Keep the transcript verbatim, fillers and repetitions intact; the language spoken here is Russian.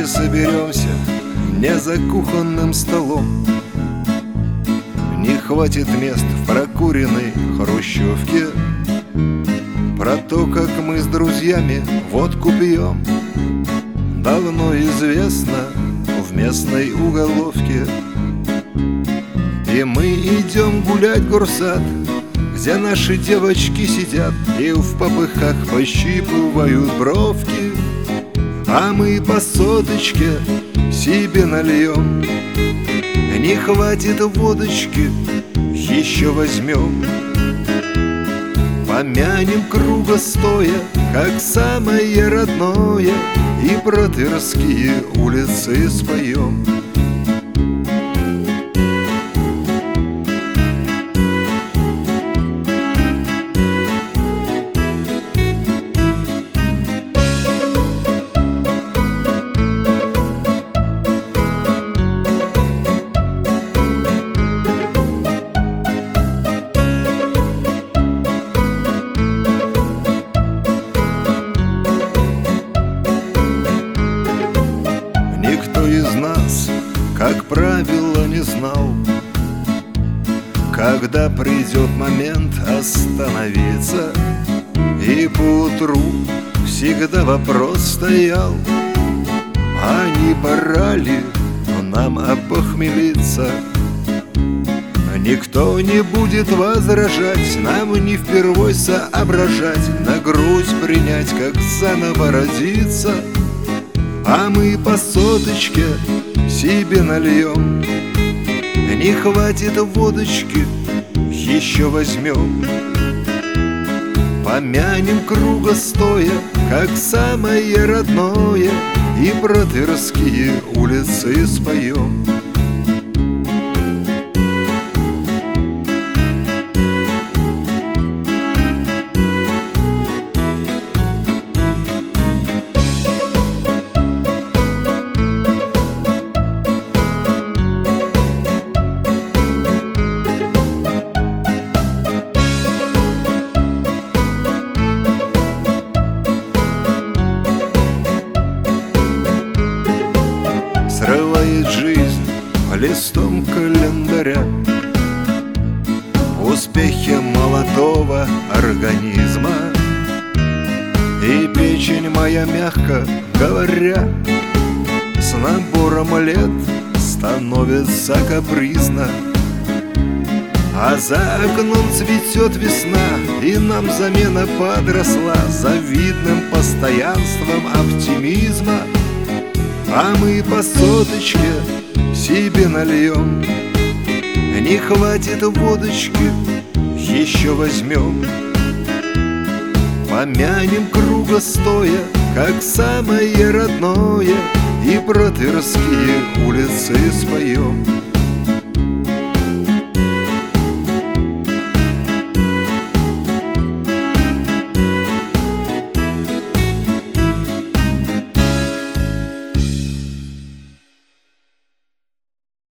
вместе соберемся не за кухонным столом. Не хватит мест в прокуренной хрущевке. Про то, как мы с друзьями водку пьем, давно известно в местной уголовке. И мы идем гулять горсад, где наши девочки сидят и в попыхах пощипывают бровки. А мы по соточке себе нальем. Не хватит водочки, еще возьмем. Помянем круга стоя, как самое родное, и про Тверские улицы споем. Никто из нас, как правило, не знал, когда придет момент остановиться. И поутру всегда вопрос стоял: а не пора ли нам опохмелиться? Никто не будет возражать, нам не впервой соображать, на грудь принять, как заново родиться. А мы по соточке себе нальем. Не хватит водочки, еще возьмем. Помянем круга стоя, как самое родное, и про Тверские улицы споем. Срывает жизнь листом календаря успехи молодого организма. И печень моя, мягко говоря, с набором лет становится капризна. А за окном цветет весна, и нам замена подросла завидным постоянством оптимизма. А мы по соточке себе нальем. Не хватит водочки, еще возьмем. Помянем круга стоя, как самое родное, и про Тверские улицы споем.